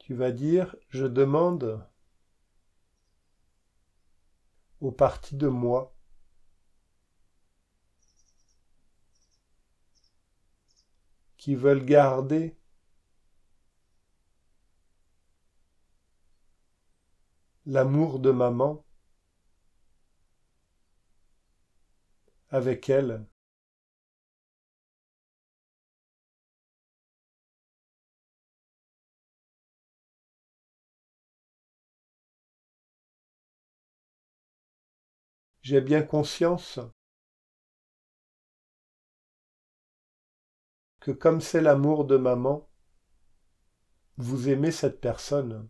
Tu vas dire, je demande aux parties de moi qui veulent garder l'amour de maman avec elle. J'ai bien conscience que comme c'est l'amour de maman, vous aimez cette personne.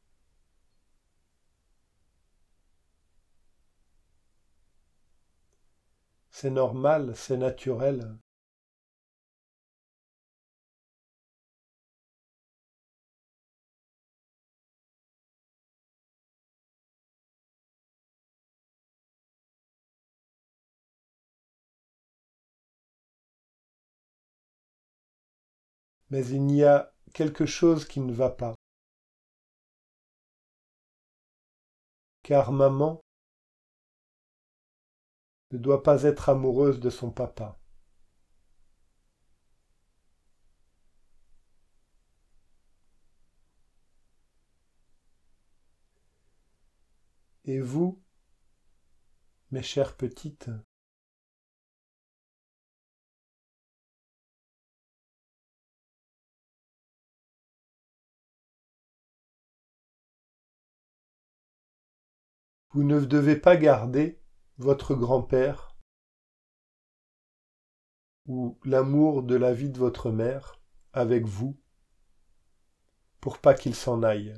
C'est normal, c'est naturel. Mais il y a quelque chose qui ne va pas. Car maman ne doit pas être amoureuse de son papa. Et vous, mes chères petites, vous ne devez pas garder votre grand-père ou l'amour de la vie de votre mère avec vous pour pas qu'il s'en aille.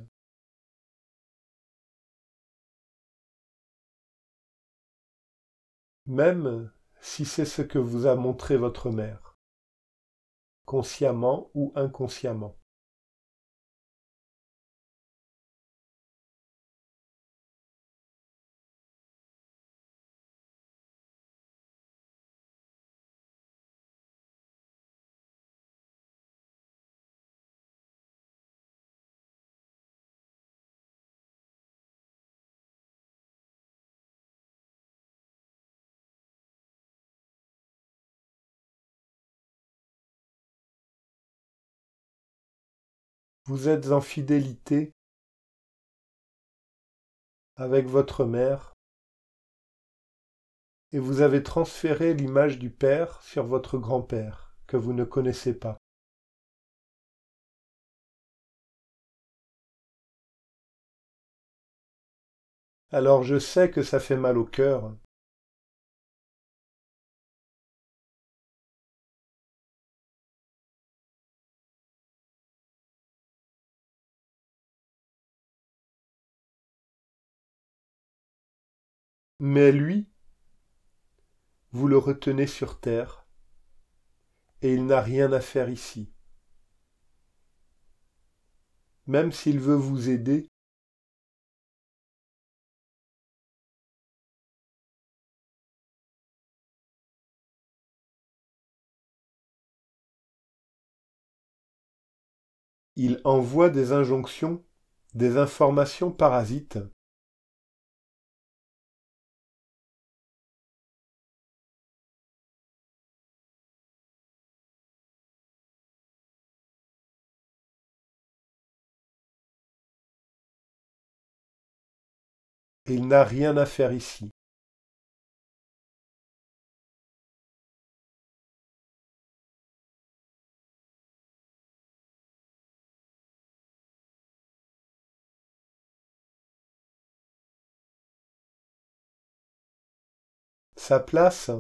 Même si c'est ce que vous a montré votre mère, consciemment ou inconsciemment. Vous êtes en fidélité avec votre mère et vous avez transféré l'image du père sur votre grand-père que vous ne connaissez pas. Alors je sais que ça fait mal au cœur, mais lui, vous le retenez sur terre et il n'a rien à faire ici. Même s'il veut vous aider, il envoie des injonctions, des informations parasites. Et il n'a rien à faire ici. Sa place,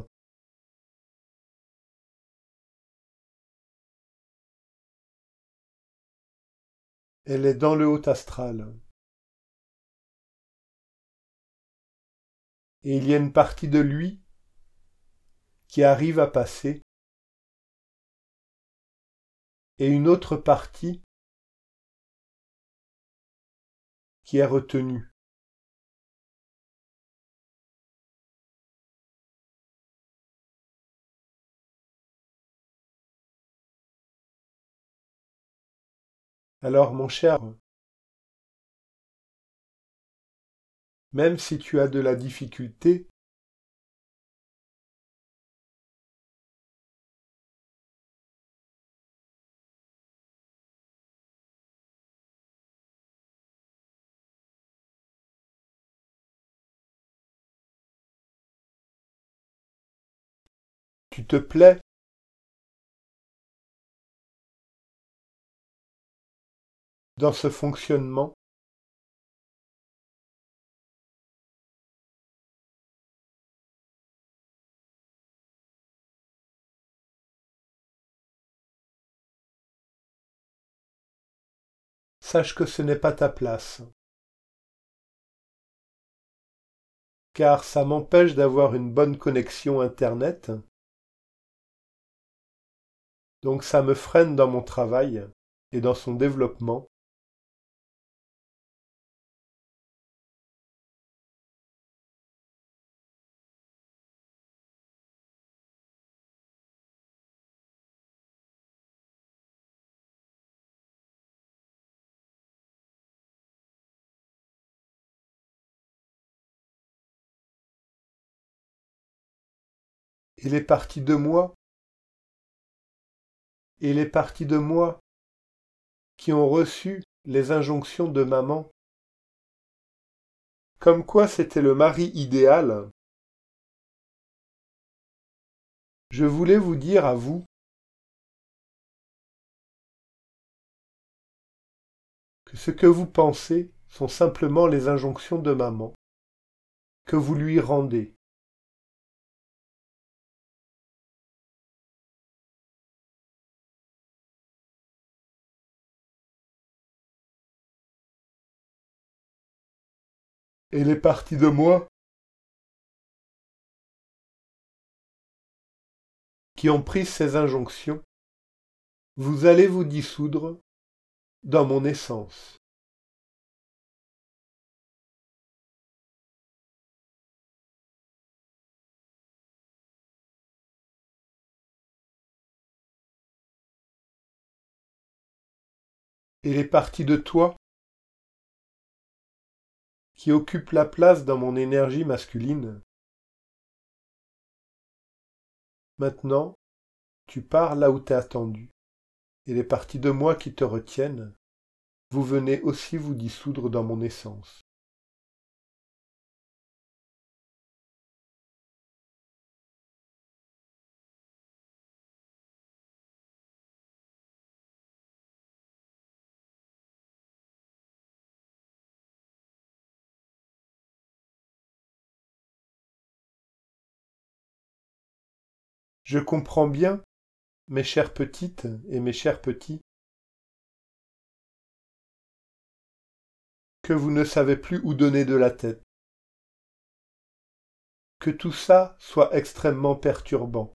elle est dans le haut astral. Et il y a une partie de lui qui arrive à passer et une autre partie qui est retenue. Alors mon cher, Même si tu as de la difficulté, tu te plais dans ce fonctionnement. Sache que ce n'est pas ta place, car ça m'empêche d'avoir une bonne connexion Internet, donc ça me freine dans mon travail et dans son développement. Et les parties de moi, et les parties de moi qui ont reçu les injonctions de maman, comme quoi c'était le mari idéal, je voulais vous dire à vous que ce que vous pensez sont simplement les injonctions de maman que vous lui rendez. Et les parties de moi qui ont pris ces injonctions, vous allez vous dissoudre dans mon essence. Et les parties de toi qui occupent la place dans mon énergie masculine, maintenant, tu pars là où t'es attendu. Et les parties de moi qui te retiennent, vous venez aussi vous dissoudre dans mon essence. Je comprends bien, mes chères petites et mes chers petits, que vous ne savez plus où donner de la tête, que tout ça soit extrêmement perturbant.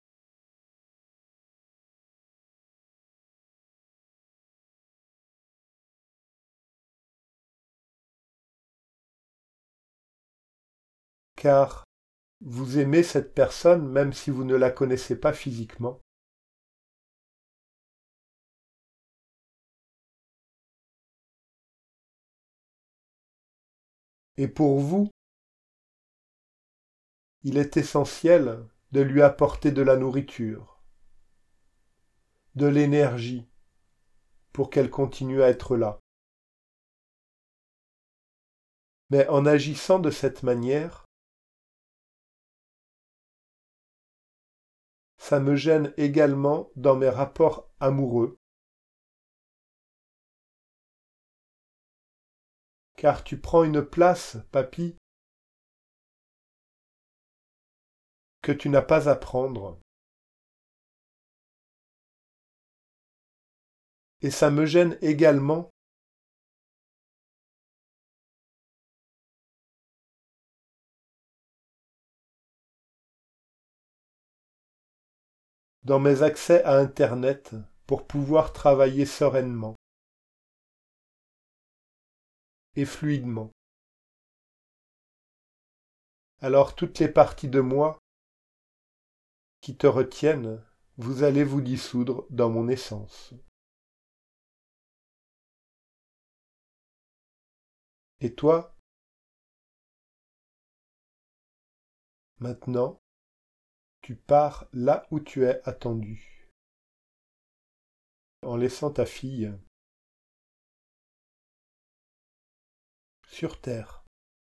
Car vous aimez cette personne même si vous ne la connaissez pas physiquement. Et pour vous, il est essentiel de lui apporter de la nourriture, de l'énergie, pour qu'elle continue à être là. Mais en agissant de cette manière, ça me gêne également dans mes rapports amoureux, car tu prends une place, papy, que tu n'as pas à prendre. Et ça me gêne également dans mes accès à Internet pour pouvoir travailler sereinement et fluidement. Alors toutes les parties de moi qui te retiennent, vous allez vous dissoudre dans mon essence. Et toi, Maintenant, tu pars là où tu es attendu, en laissant ta fille sur terre.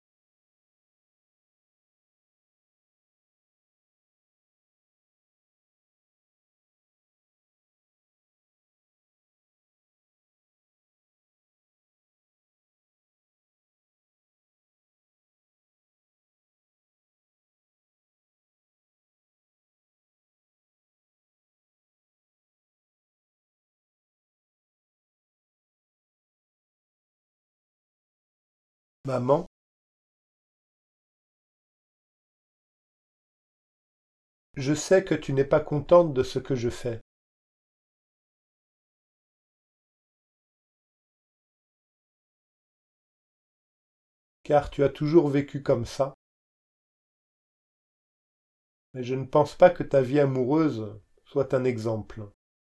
Maman, je sais que tu n'es pas contente de ce que je fais, car tu as toujours vécu comme ça, mais je ne pense pas que ta vie amoureuse soit un exemple.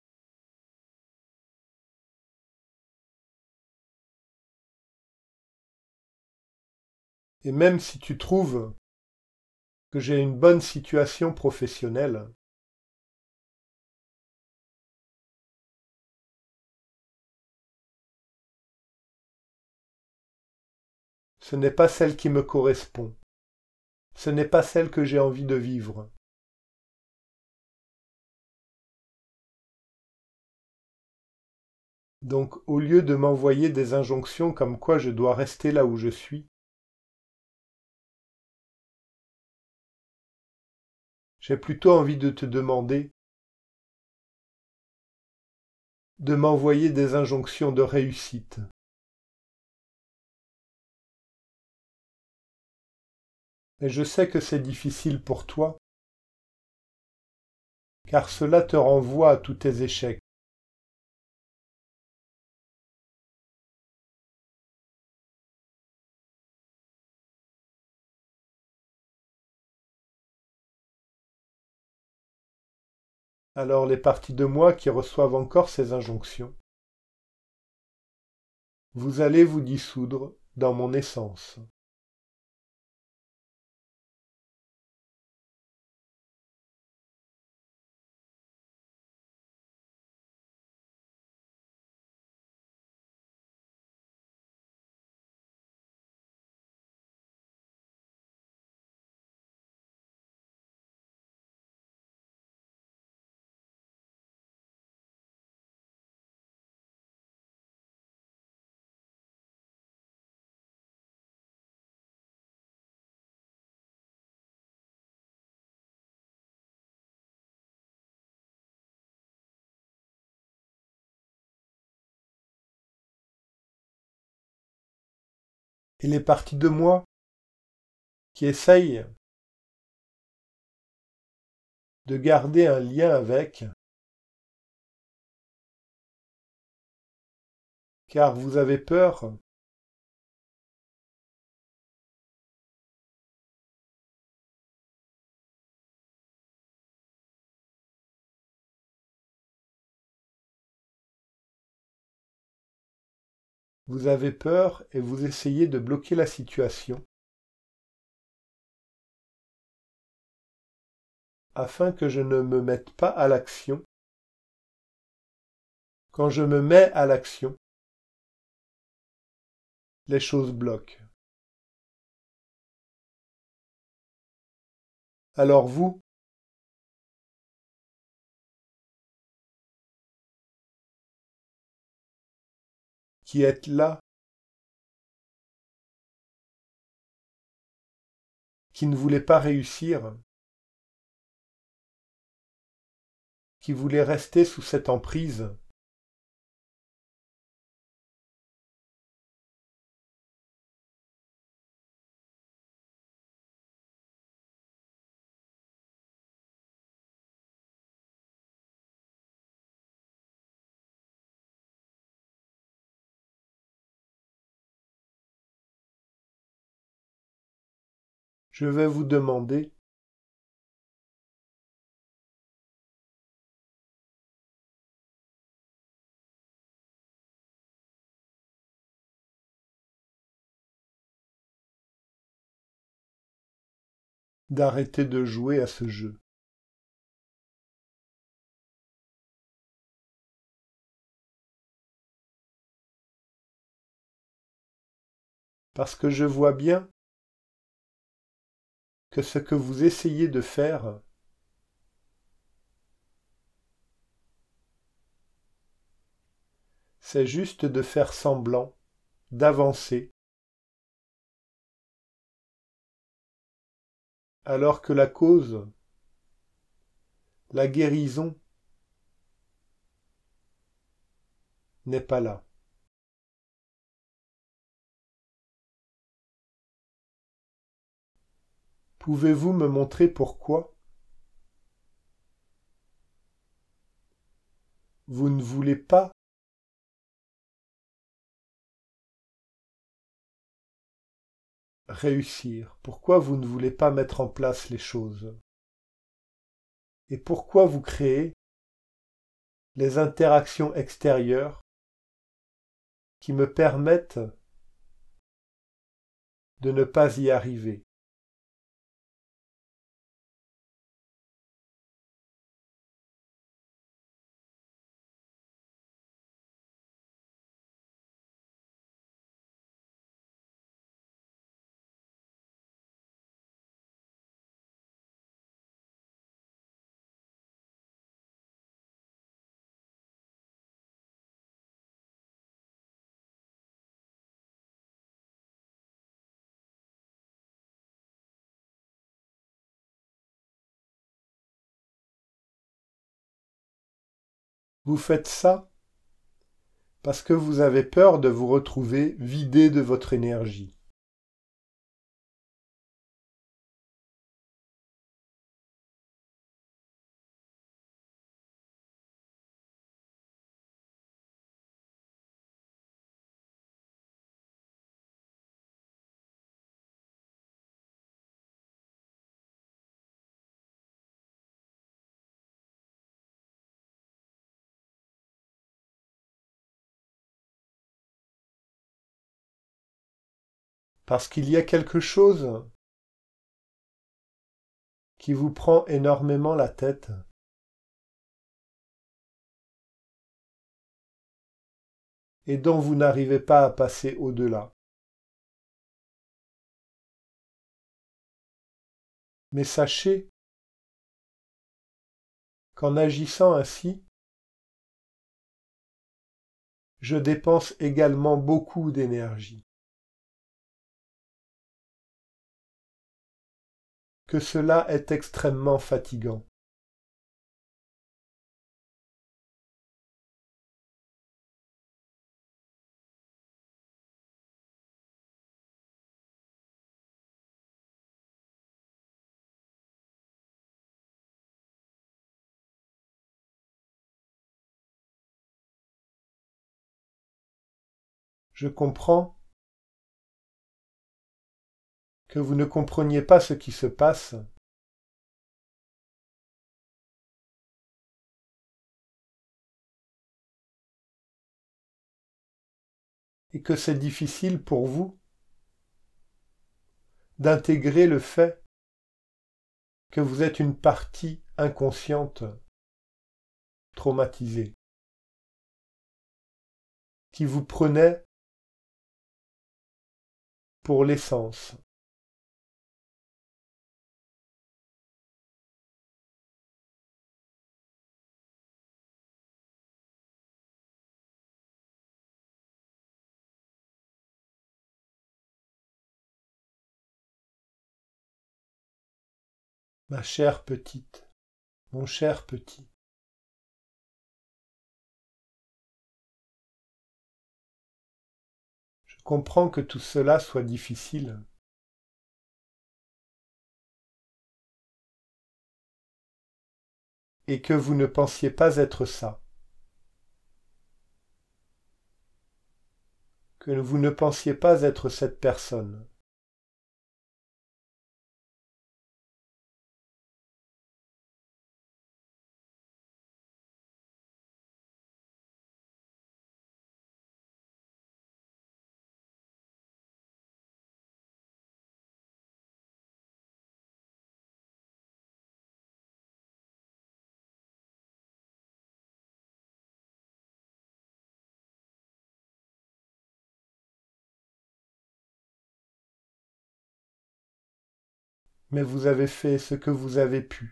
Et même si tu trouves que j'ai une bonne situation professionnelle, ce n'est pas celle qui me correspond, ce n'est pas celle que j'ai envie de vivre. Donc au lieu de m'envoyer des injonctions comme quoi je dois rester là où je suis, j'ai plutôt envie de te demander de m'envoyer des injonctions de réussite. Mais je sais que c'est difficile pour toi, car cela te renvoie à tous tes échecs. Alors les parties de moi qui reçoivent encore ces injonctions, vous allez vous dissoudre dans mon essence. Et les parties de moi qui essayent de garder un lien avec, car vous avez peur vous avez peur et vous essayez de bloquer la situation afin que je ne me mette pas à l'action. Quand je me mets à l'action, les choses bloquent. Alors vous, qui êtes là, qui ne voulez pas réussir, qui voulez rester sous cette emprise, je vais vous demander d'arrêter de jouer à ce jeu. Parce que je vois bien que ce que vous essayez de faire, c'est juste de faire semblant, d'avancer, alors que la cause, la guérison, n'est pas là. Pouvez-vous me montrer pourquoi vous ne voulez pas réussir? Pourquoi vous ne voulez pas mettre en place les choses? Et pourquoi vous créez les interactions extérieures qui me permettent de ne pas y arriver? Vous faites ça parce que vous avez peur de vous retrouver vidé de votre énergie. Parce qu'il y a quelque chose qui vous prend énormément la tête. Et dont vous n'arrivez pas à passer au-delà. Mais sachez qu'en agissant ainsi, je dépense également beaucoup d'énergie. Que cela est extrêmement fatigant. Je comprends que vous ne compreniez pas ce qui se passe et que c'est difficile pour vous d'intégrer le fait que vous êtes une partie inconsciente traumatisée, qui vous prenait pour l'essence. Ma chère petite, mon cher petit, je comprends que tout cela soit difficile. Et que vous ne pensiez pas être ça, que vous ne pensiez pas être cette personne. mais vous avez fait ce que vous avez pu,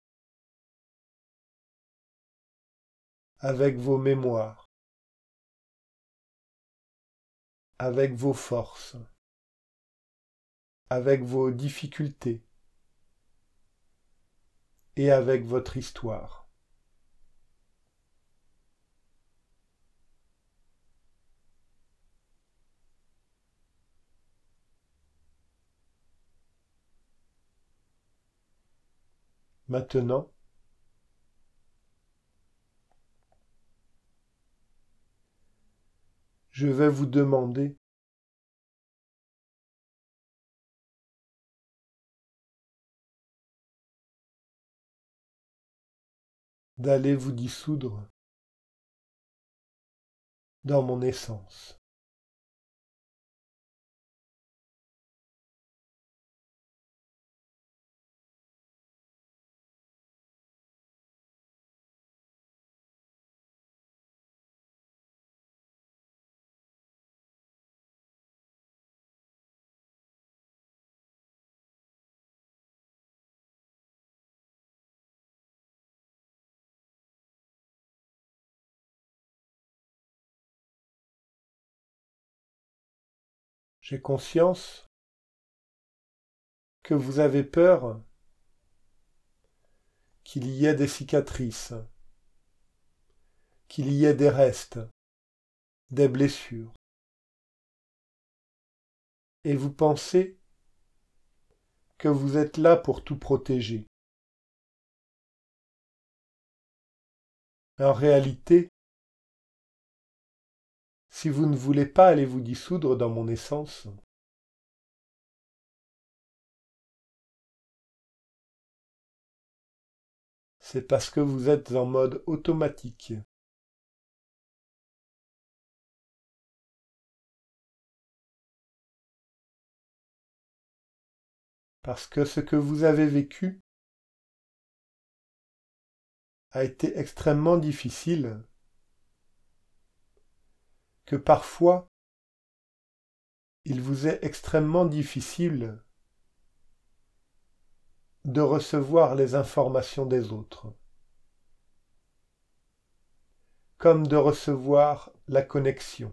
avec vos mémoires, avec vos forces, avec vos difficultés et avec votre histoire. Maintenant, je vais vous demander d'aller vous dissoudre dans mon essence. J'ai conscience que vous avez peur qu'il y ait des cicatrices, qu'il y ait des restes, des blessures. Et vous pensez que vous êtes là pour tout protéger. En réalité, si vous ne voulez pas aller vous dissoudre dans mon essence, c'est parce que vous êtes en mode automatique. Parce que ce que vous avez vécu a été extrêmement difficile, que parfois il vous est extrêmement difficile de recevoir les informations des autres, comme de recevoir la connexion.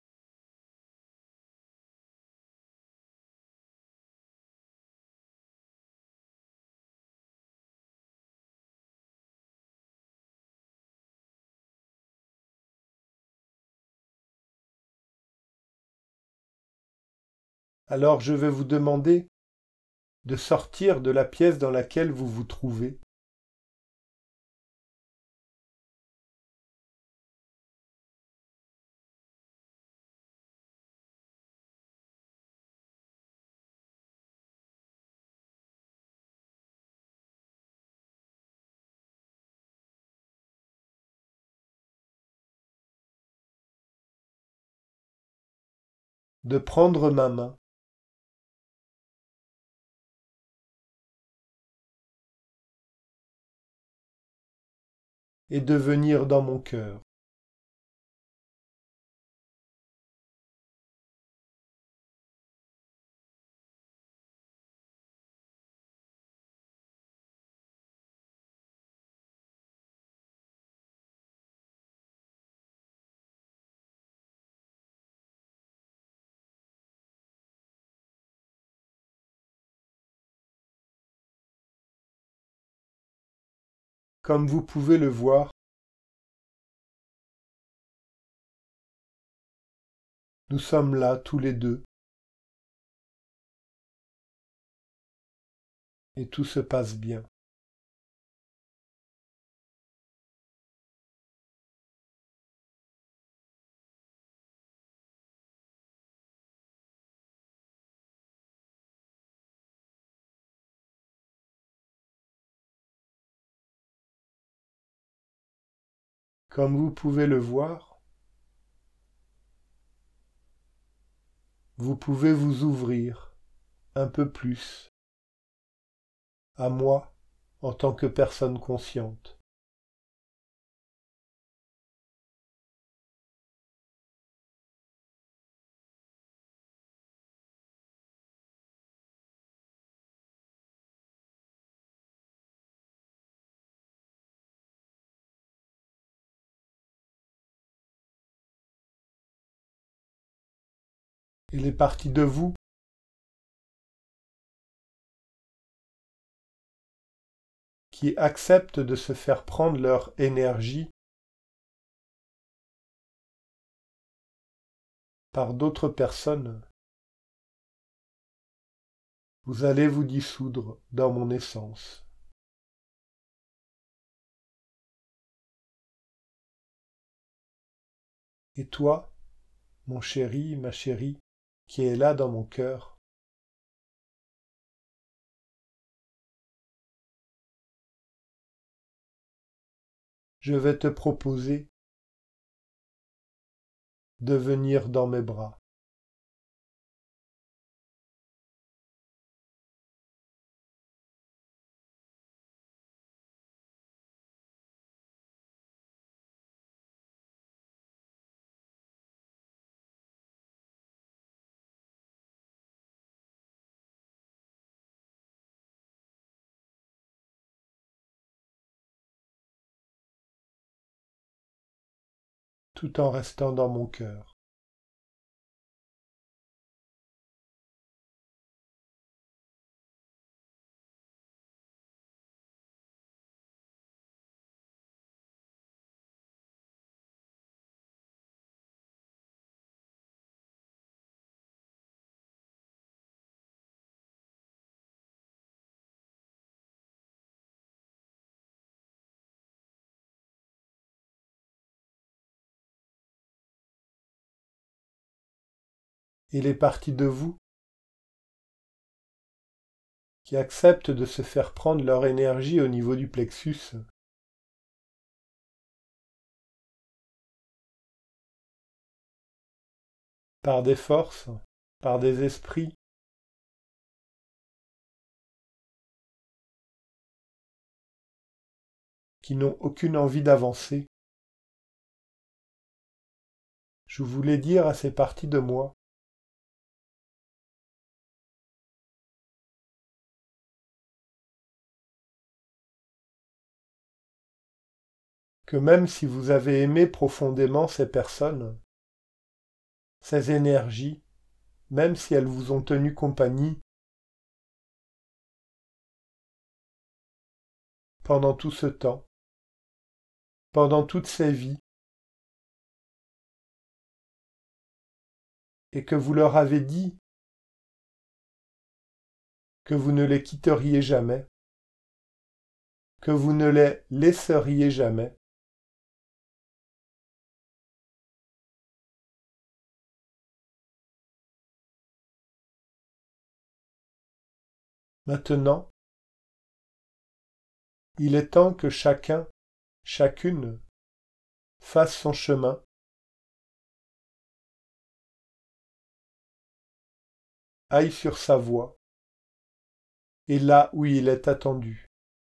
Alors je vais vous demander de sortir de la pièce dans laquelle vous vous trouvez de prendre ma main et de venir dans mon cœur. Comme vous pouvez le voir, nous sommes là tous les deux et tout se passe bien. Comme vous pouvez le voir, vous pouvez vous ouvrir un peu plus à moi en tant que personne consciente. et les parties de vous qui acceptent de se faire prendre leur énergie par d'autres personnes, vous allez vous dissoudre dans mon essence. Et toi, mon chéri, ma chérie, qui est là dans mon cœur, je vais te proposer de venir dans mes bras. Tout en restant dans mon cœur. Et les parties de vous qui acceptent de se faire prendre leur énergie au niveau du plexus, par des forces, par des esprits qui n'ont aucune envie d'avancer. Je voulais dire à ces parties de moi que même si vous avez aimé profondément ces personnes, ces énergies, même si elles vous ont tenu compagnie pendant tout ce temps, pendant toutes ces vies, et que vous leur avez dit que vous ne les quitteriez jamais, que vous ne les laisseriez jamais, maintenant, il est temps que chacun, chacune, fasse son chemin, aille sur sa voie, et là où il est attendu.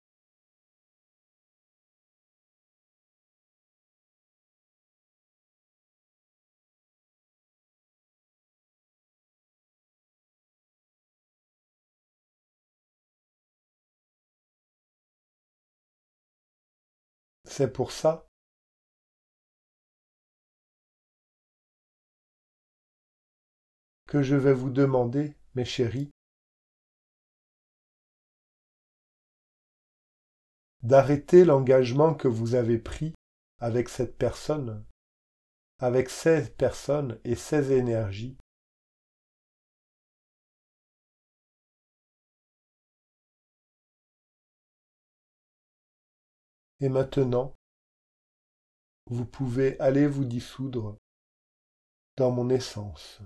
C'est pour ça que je vais vous demander, mes chéris, d'arrêter l'engagement que vous avez pris avec cette personne, avec ces personnes et ces énergies. Et maintenant, vous pouvez aller vous dissoudre dans mon essence.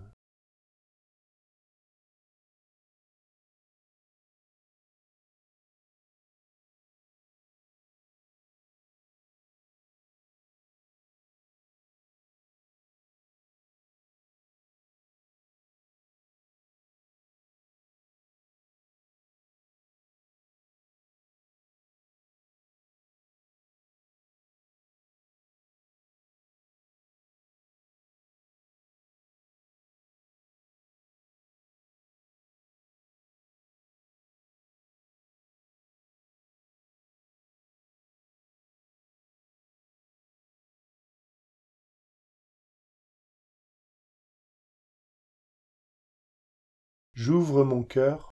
J'ouvre mon cœur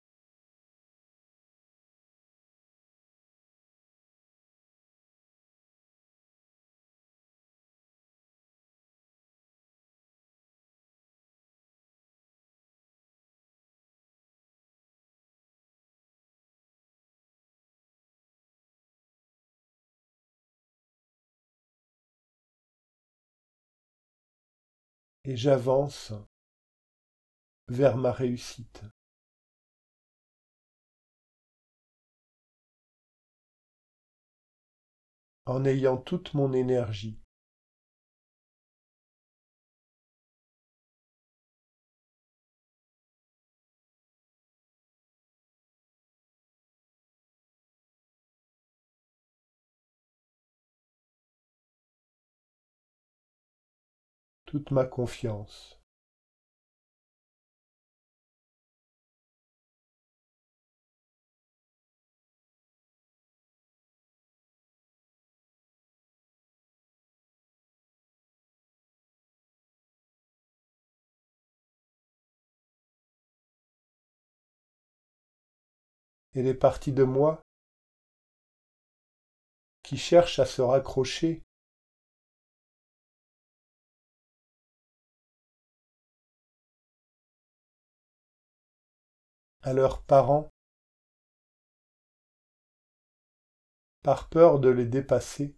et j'avance vers ma réussite. En ayant toute mon énergie. Toute ma confiance. Et les parties de moi qui cherchent à se raccrocher à leurs parents par peur de les dépasser,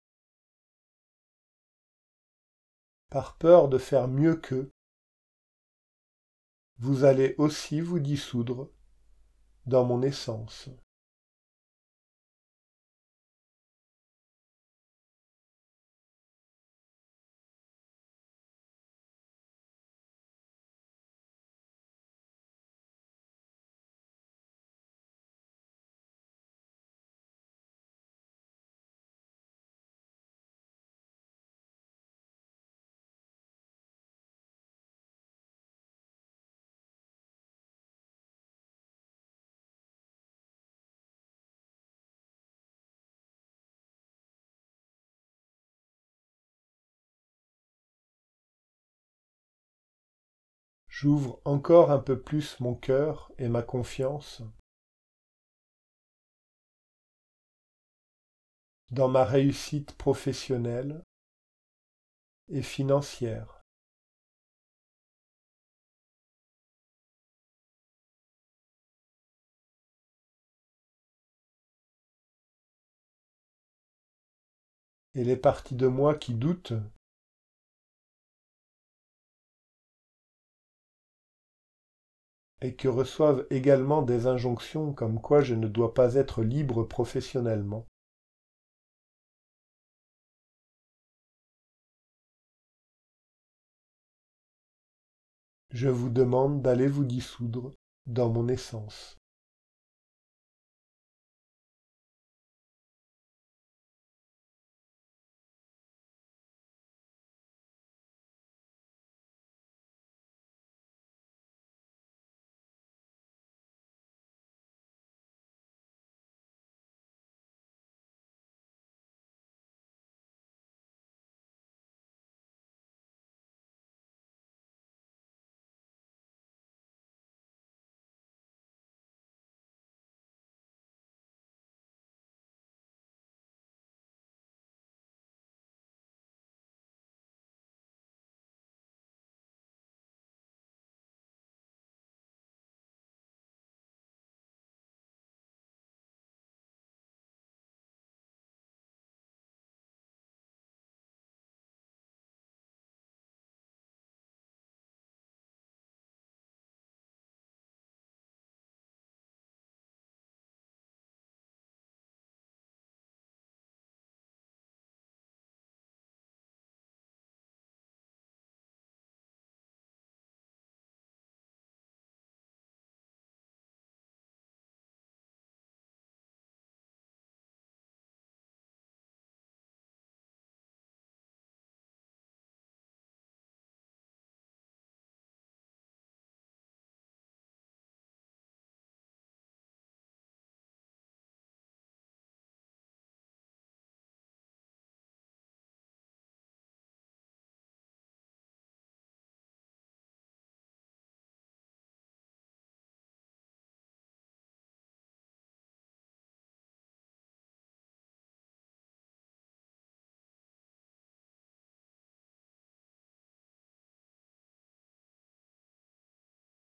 par peur de faire mieux qu'eux, vous allez aussi vous dissoudre dans mon essence. J'ouvre encore un peu plus mon cœur et ma confiance dans ma réussite professionnelle et financière. Et les parties de moi qui doutent et qui reçoivent également des injonctions comme quoi je ne dois pas être libre professionnellement. Je vous demande d'aller vous dissoudre dans mon essence.